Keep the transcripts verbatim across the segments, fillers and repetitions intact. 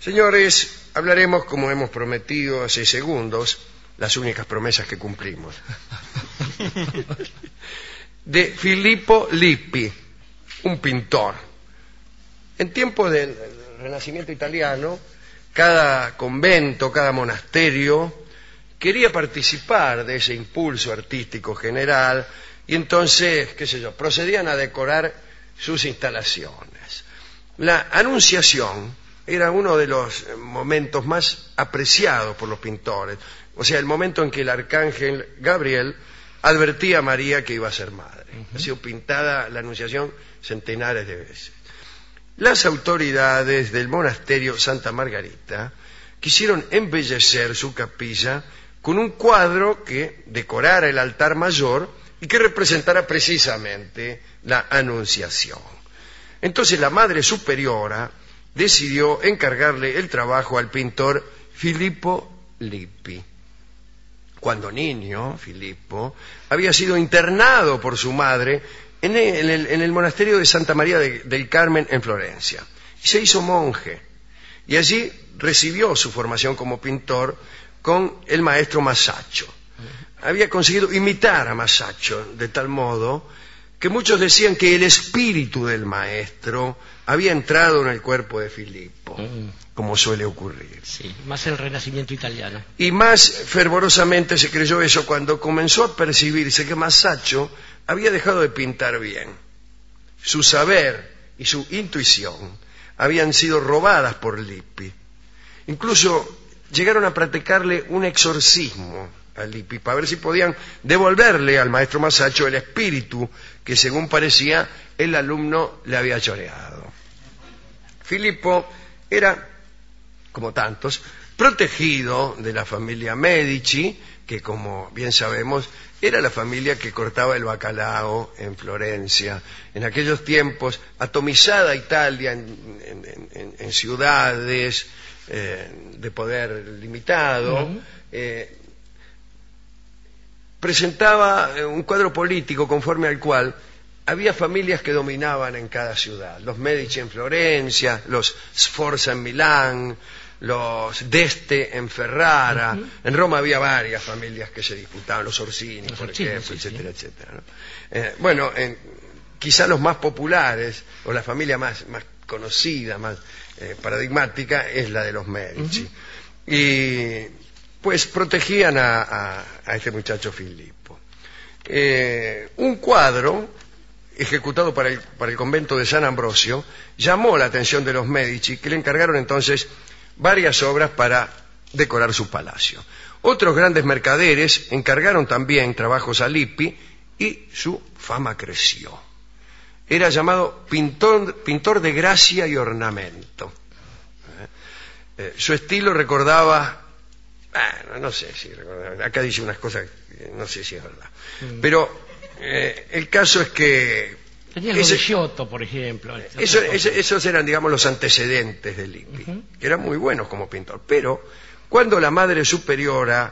Señores, hablaremos, como hemos prometido hace segundos, las únicas promesas que cumplimos, de Filippo Lippi, un pintor. En tiempos del Renacimiento italiano, cada convento, cada monasterio quería participar de ese impulso artístico general y entonces, qué sé yo, procedían a decorar sus instalaciones. La Anunciación era uno de los momentos más apreciados por los pintores, o sea, el momento en que el arcángel Gabriel advertía a María que iba a ser madre. Uh-huh. Ha sido pintada la Anunciación centenares de veces. Las autoridades del monasterio Santa Margarita quisieron embellecer su capilla con un cuadro que decorara el altar mayor y que representara precisamente la Anunciación. Entonces la Madre Superiora decidió encargarle el trabajo al pintor Filippo Lippi. Cuando niño, Filippo había sido internado por su madre en el, en el, en el monasterio de Santa María de, del Carmen en Florencia. Y se hizo monje. Y allí recibió su formación como pintor con el maestro Masaccio. Había conseguido imitar a Masaccio de tal modo que muchos decían que el espíritu del maestro había entrado en el cuerpo de Filippo, mm. como suele ocurrir. Sí, más el Renacimiento italiano. Y más fervorosamente se creyó eso cuando comenzó a percibirse que Masaccio había dejado de pintar bien. Su saber y su intuición habían sido robadas por Lippi. Incluso llegaron a practicarle un exorcismo a Lippi para ver si podían devolverle al maestro Masaccio el espíritu que, según parecía, el alumno le había choreado. Filippo era, como tantos, protegido de la familia Medici, que, como bien sabemos, era la familia que cortaba el bacalao en Florencia. En aquellos tiempos, atomizada Italia en, en, en, en ciudades eh, de poder limitado, uh-huh. eh, presentaba un cuadro político conforme al cual había familias que dominaban en cada ciudad. Los Medici en Florencia, los Sforza en Milán, los d'Este en Ferrara. Uh-huh. En Roma había varias familias que se disputaban, los Orsini, los por Orsini, ejemplo, sí, etcétera, sí. etcétera. ¿no? Eh, bueno, en, quizá los más populares, o la familia más, más conocida, más eh, paradigmática, es la de los Medici. Uh-huh. Y pues protegían a, a, a este muchacho Filippo. Eh, un cuadro ejecutado para el, para el convento de San Ambrosio llamó la atención de los Medici, que le encargaron entonces varias obras para decorar su palacio. Otros grandes mercaderes encargaron también trabajos a Lippi y su fama creció. Era llamado pintor, pintor de gracia y ornamento. Eh, eh, su estilo recordaba... Bueno, no sé si acá dice unas cosas, no sé si es verdad. Mm. Pero eh, el caso es que... Tenía el ese, Giotto, por ejemplo. Eso, ese, esos eran, digamos, los antecedentes de Lippi, uh-huh. que eran muy buenos como pintor. Pero cuando la Madre Superiora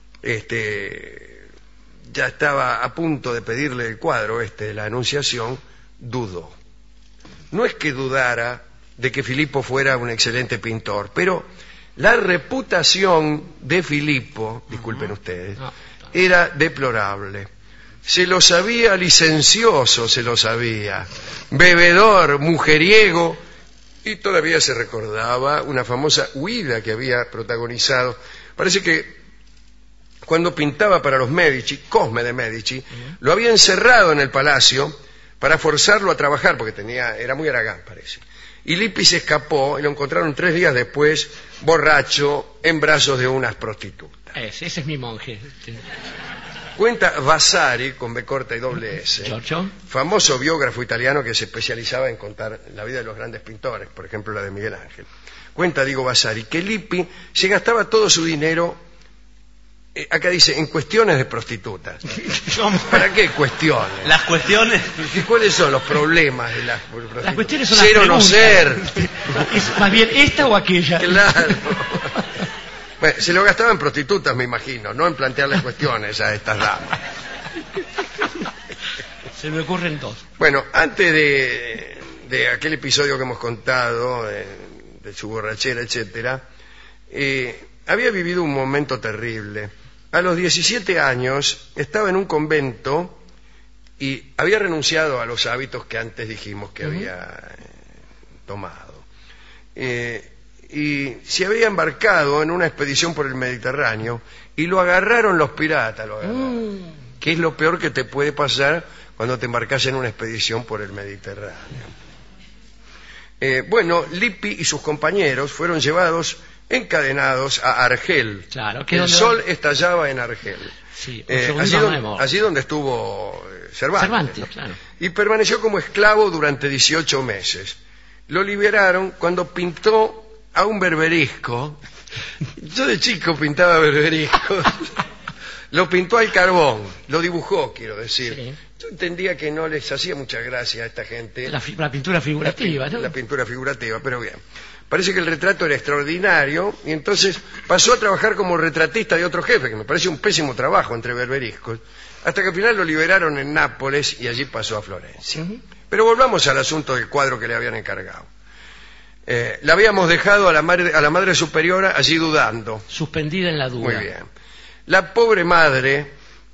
este, ya estaba a punto de pedirle el cuadro este de la Anunciación, dudó. No es que dudara de que Filippo fuera un excelente pintor, pero... la reputación de Filippo, disculpen uh-huh. ustedes, no, no. era deplorable. Se lo sabía licencioso, se lo sabía, bebedor, mujeriego, y todavía se recordaba una famosa huida que había protagonizado. Parece que cuando pintaba para los Medici, Cosme de Medici, uh-huh. lo había encerrado en el palacio para forzarlo a trabajar, porque tenía, era muy haragán, parece. Y Lippi se escapó y lo encontraron tres días después, borracho, en brazos de unas prostitutas. Ese, ese es mi monje. Sí. Cuenta Vasari, con B corta y doble S, Giorgio. famoso biógrafo italiano que se especializaba en contar la vida de los grandes pintores, por ejemplo la de Miguel Ángel. Cuenta, digo, Vasari, que Lippi se gastaba todo su dinero, eh, acá dice, en cuestiones de prostitutas. ¿Para qué cuestiones? Las cuestiones... ¿Cuáles son los problemas de las prostitutas? Las cuestiones son ser o no ser. ¿Es más bien esta o aquella? Claro. Bueno, se lo gastaba en prostitutas, me imagino, no en plantearles cuestiones a estas damas. Se me ocurren dos. Bueno, antes de, de aquel episodio que hemos contado, eh, de su borrachera, etcétera, eh, había vivido un momento terrible. A los diecisiete años estaba en un convento y había renunciado a los hábitos que antes dijimos que uh-huh. había eh, tomado. Eh, y se había embarcado en una expedición por el Mediterráneo y lo agarraron los piratas, lo agarraron. Uh. Que es lo peor que te puede pasar cuando te embarcas en una expedición por el Mediterráneo. Eh, bueno, Lippi y sus compañeros fueron llevados encadenados a Argel. Claro, que el donde... sol estallaba en Argel. Sí, eh, allí, donde, allí donde estuvo Cervantes. Cervantes, ¿no? claro. Y permaneció como esclavo durante dieciocho meses. Lo liberaron cuando pintó a un berberisco. Yo de chico pintaba berberiscos. Lo pintó al carbón, lo dibujó, quiero decir. Sí. Yo entendía que no les hacía mucha gracia a esta gente. La, la pintura figurativa, la, ¿no? La pintura figurativa, pero bien. Parece que el retrato era extraordinario y entonces pasó a trabajar como retratista de otro jefe, que me parece un pésimo trabajo entre berberiscos, hasta que al final lo liberaron en Nápoles y allí pasó a Florencia. Uh-huh. Pero volvamos al asunto del cuadro que le habían encargado. Eh, la habíamos dejado a la, madre, a la madre superiora allí dudando. Suspendida en la duda. Muy bien. La pobre madre...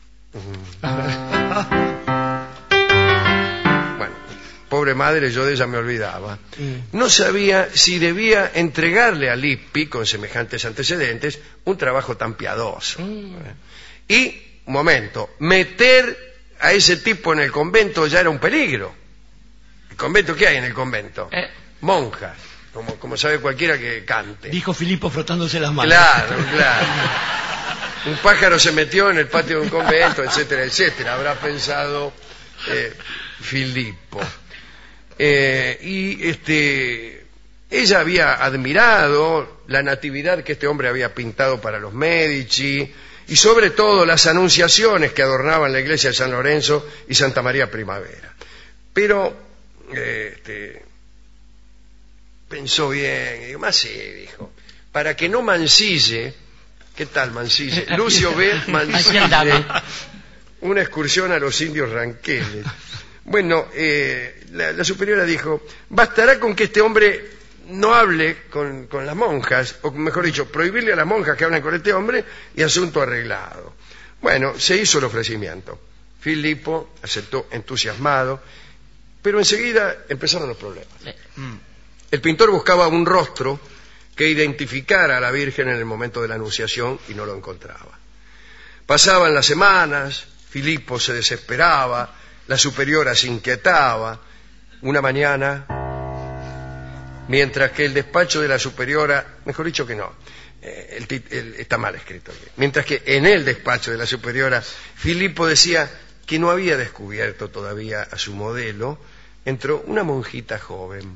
Bueno, pobre madre, yo de ella me olvidaba. No sabía si debía entregarle a Lippi, con semejantes antecedentes, un trabajo tan piadoso. Y, un momento, meter a ese tipo en el convento ya era un peligro. ¿El convento qué hay en el convento? Eh. Monjas, como, como sabe cualquiera que cante. Dijo Filipo frotándose las manos. Claro, claro. Un pájaro se metió en el patio de un convento, etcétera, etcétera. Habrá pensado eh, Filipo. Eh, y este, ella había admirado la natividad que este hombre había pintado para los Medici y sobre todo las anunciaciones que adornaban la iglesia de San Lorenzo y Santa María Primavera. Pero eh, este, pensó bien, y dijo, más sí, dijo, para que no mancille. ¿Qué tal, Mancille? Lucio B. Mancille, una excursión a los indios ranqueles. Bueno, eh, la, la superiora dijo, bastará con que este hombre no hable con, con las monjas, o mejor dicho, prohibirle a las monjas que hablen con este hombre y asunto arreglado. Bueno, se hizo el ofrecimiento. Filipo aceptó entusiasmado, pero enseguida empezaron los problemas. El pintor buscaba un rostro que identificara a la Virgen en el momento de la Anunciación y no lo encontraba. Pasaban las semanas, Filipo se desesperaba, la superiora se inquietaba. Una mañana, mientras que el despacho de la superiora, mejor dicho que no, eh, el, el, está mal escrito, mientras que en el despacho de la superiora Filipo decía que no había descubierto todavía a su modelo, entró una monjita joven.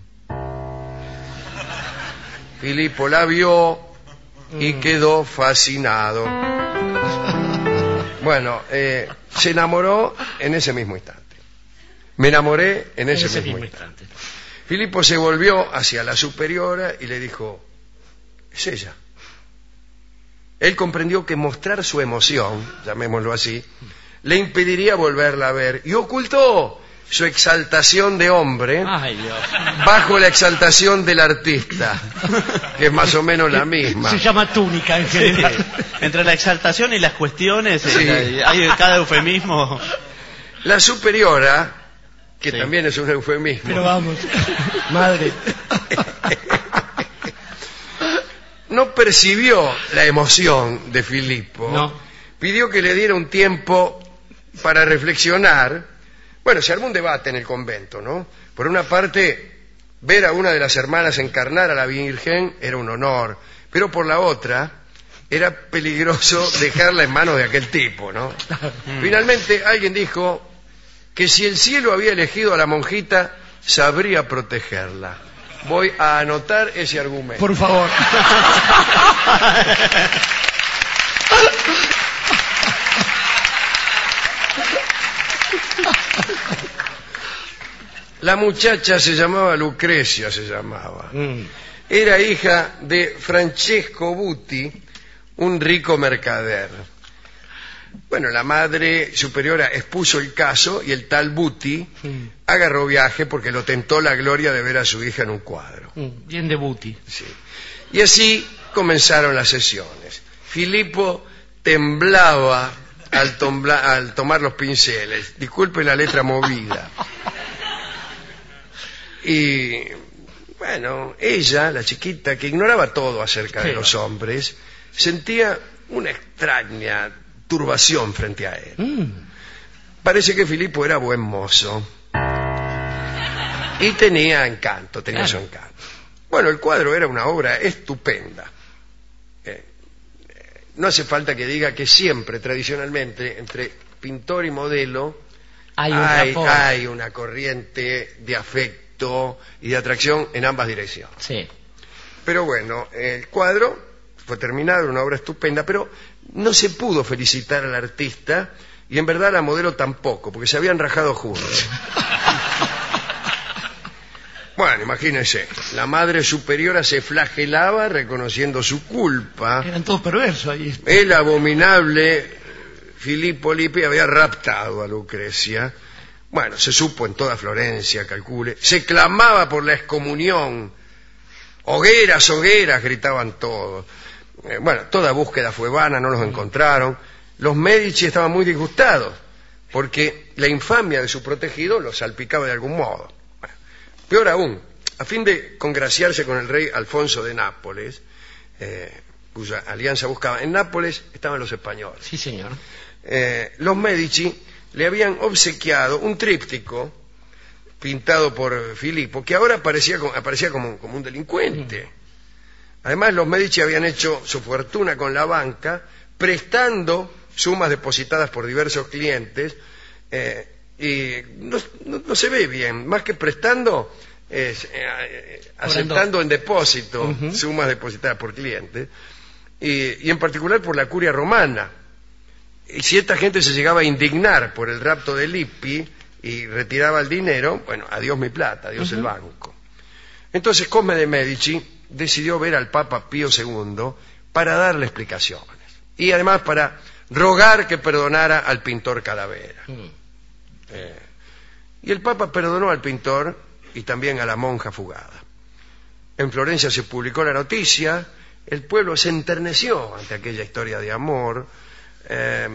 Filipo la vio y quedó fascinado. Bueno, eh, se enamoró en ese mismo instante. Me enamoré en ese, en ese mismo, mismo instante. instante. Filipo se volvió hacia la superiora y le dijo, es ella. Él comprendió que mostrar su emoción, llamémoslo así, le impediría volverla a ver y ocultó su exaltación de hombre. Ay, Dios. Bajo la exaltación del artista, que es más o menos la misma. Se llama túnica en general. Sí. Entre la exaltación y las cuestiones sí. hay cada eufemismo. La superiora, que sí. también es un eufemismo. Pero vamos, madre. No percibió la emoción de Filipo. No. Pidió que le diera un tiempo para reflexionar. Bueno, se armó un debate en el convento, ¿no? Por una parte, ver a una de las hermanas encarnar a la Virgen era un honor, pero por la otra, era peligroso dejarla en manos de aquel tipo, ¿no? Finalmente, alguien dijo que si el cielo había elegido a la monjita, sabría protegerla. Voy a anotar ese argumento. Por favor. La muchacha se llamaba Lucrecia, se llamaba. Mm. Era hija de Francesco Buti, un rico mercader. Bueno, la madre superiora expuso el caso y el tal Buti mm. agarró viaje porque lo tentó la gloria de ver a su hija en un cuadro. Mm, bien de Buti. Sí. Y así comenzaron las sesiones. Filippo temblaba al, tombla, al tomar los pinceles. Disculpe la letra movida. Y bueno, ella, la chiquita, que ignoraba todo acerca sí. de los hombres, sentía una extraña turbación frente a él. Mm. Parece que Filippo era buen mozo y tenía encanto, tenía claro. su encanto. Bueno, el cuadro era una obra estupenda. Eh, no hace falta que diga que siempre, tradicionalmente, entre pintor y modelo hay, hay, hay una corriente de afecto y de atracción en ambas direcciones. Sí. Pero bueno, el cuadro fue terminado, una obra estupenda, pero no se pudo felicitar al artista y en verdad la modelo tampoco, porque se habían rajado juntos. Bueno, imagínense, la madre superiora se flagelaba reconociendo su culpa. Eran todos perversos ahí. El abominable Filippo Lippi había raptado a Lucrecia. Bueno, se supo en toda Florencia, calcule. Se clamaba por la excomunión. Hogueras, hogueras, gritaban todos. Eh, bueno, toda búsqueda fue vana, no los encontraron. Los Medici estaban muy disgustados porque la infamia de su protegido los salpicaba de algún modo. Bueno, peor aún, a fin de congraciarse con el rey Alfonso de Nápoles, eh, cuya alianza buscaba, en Nápoles estaban los españoles. Sí, señor. Eh, los Medici le habían obsequiado un tríptico pintado por Filippo, que ahora aparecía, aparecía como, como un delincuente. Además, los Medici habían hecho su fortuna con la banca, prestando sumas depositadas por diversos clientes, eh, y no, no, no se ve bien, más que prestando, es, eh, aceptando en depósito uh-huh. sumas depositadas por clientes, y, y en particular por la curia romana. Y si esta gente se llegaba a indignar por el rapto de Lippi y retiraba el dinero, bueno, adiós mi plata, adiós uh-huh. el banco. Entonces Cosme de Medici decidió ver al Papa Pío segundo para darle explicaciones y además para rogar que perdonara al pintor Calavera. Uh-huh. eh, y el Papa perdonó al pintor y también a la monja fugada. En Florencia se publicó la noticia, el pueblo se enterneció ante aquella historia de amor. Eh,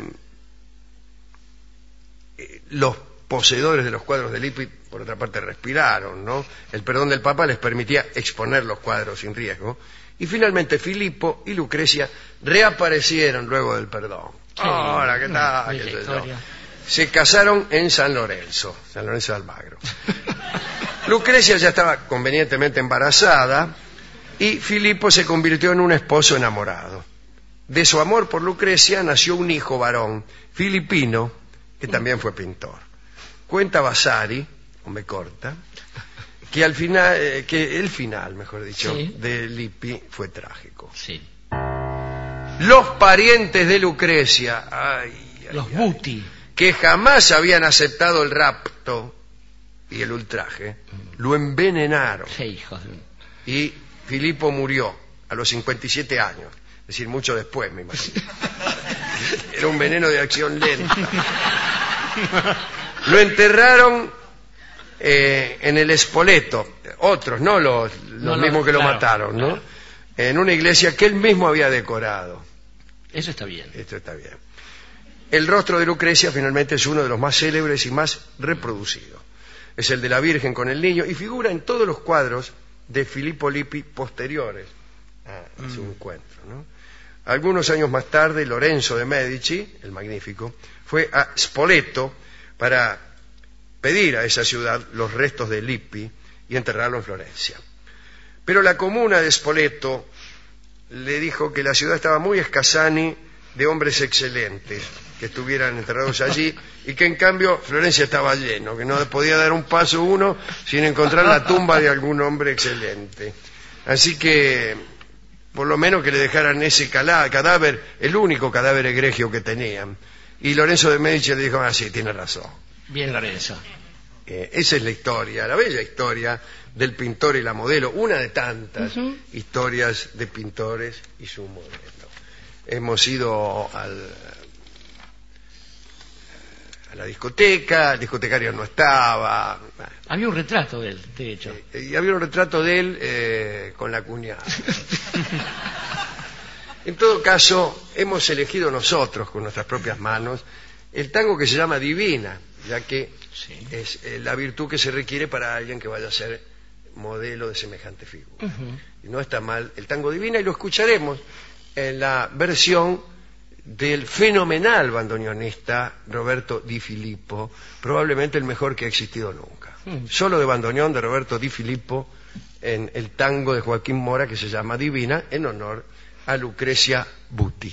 los poseedores de los cuadros de Lippi, por otra parte, respiraron, ¿no? El perdón del Papa les permitía exponer los cuadros sin riesgo. Y finalmente Filippo y Lucrecia reaparecieron luego del perdón. Hola, ¿qué tal? ¿Qué sé yo? Se casaron en San Lorenzo, San Lorenzo de Almagro. Lucrecia ya estaba convenientemente embarazada y Filippo se convirtió en un esposo enamorado. De su amor por Lucrecia nació un hijo varón, Filippino, que también fue pintor. Cuenta Vasari, hombre corta, que al final, eh, que el final, mejor dicho, sí. de Lippi fue trágico. Sí. Los parientes de Lucrecia, ay, ay, los ay, Buti, que jamás habían aceptado el rapto y el ultraje, lo envenenaron. Sí, hijos de... Y Filippo murió a los cincuenta y siete años. Es decir, mucho después, me imagino. Era un veneno de acción lenta. Lo enterraron eh, en el Spoleto, otros, no los, los no, mismos no, que lo claro, mataron, ¿no? Claro. En una iglesia que él mismo había decorado. Eso está bien. Esto está bien. El rostro de Lucrecia finalmente es uno de los más célebres y más reproducidos. Es el de la Virgen con el niño y figura en todos los cuadros de Filippo Lippi posteriores a, a su mm. encuentro, ¿no? Algunos años más tarde, Lorenzo de Medici, el magnífico, fue a Spoleto para pedir a esa ciudad los restos de Lippi y enterrarlo en Florencia. Pero la comuna de Spoleto le dijo que la ciudad estaba muy escasani de hombres excelentes que estuvieran enterrados allí y que en cambio Florencia estaba lleno, que no podía dar un paso uno sin encontrar la tumba de algún hombre excelente. Así que por lo menos que le dejaran ese cadáver, el único cadáver egregio que tenían. Y Lorenzo de Medici le dijo, ah, sí, tiene razón. Bien, Lorenzo. Eh, esa es la historia, la bella historia del pintor y la modelo, una de tantas uh-huh. historias de pintores y su modelo. Hemos ido al, a la discoteca, el discotecario no estaba. Había un retrato de él, de hecho. Y había un retrato de él eh, con la cuñada. En todo caso, hemos elegido nosotros, con nuestras propias manos, el tango que se llama Divina, ya que Sí. es eh, la virtud que se requiere para alguien que vaya a ser modelo de semejante figura. Ujú. Y no está mal el tango Divina, y lo escucharemos en la versión del fenomenal bandoneonista Roberto Di Filippo, probablemente el mejor que ha existido nunca. Mm. Solo de bandoneón de Roberto Di Filippo en el tango de Joaquín Mora que se llama Divina, en honor a Lucrecia Butti.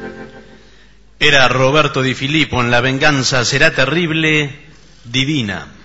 Era Roberto Di Filippo en La venganza será terrible, Divina.